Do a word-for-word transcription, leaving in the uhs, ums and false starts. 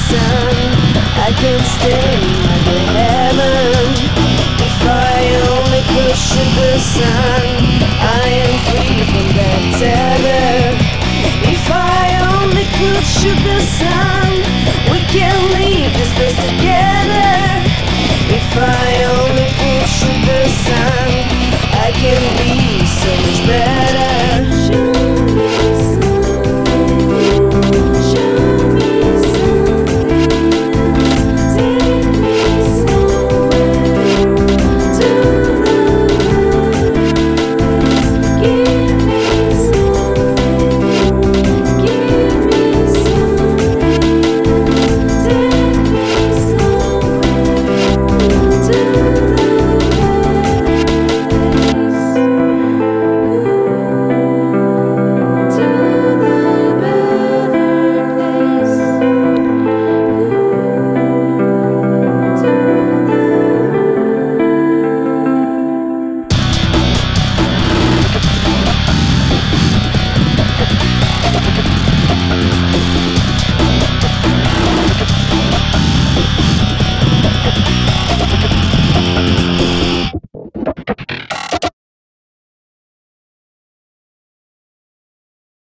sun. I can stay like a heaven. If I only could shoot the sun, I am free from that tether. If I only could shoot the sun, we can leave this place together. If I only could shoot the sun, I can be so much better.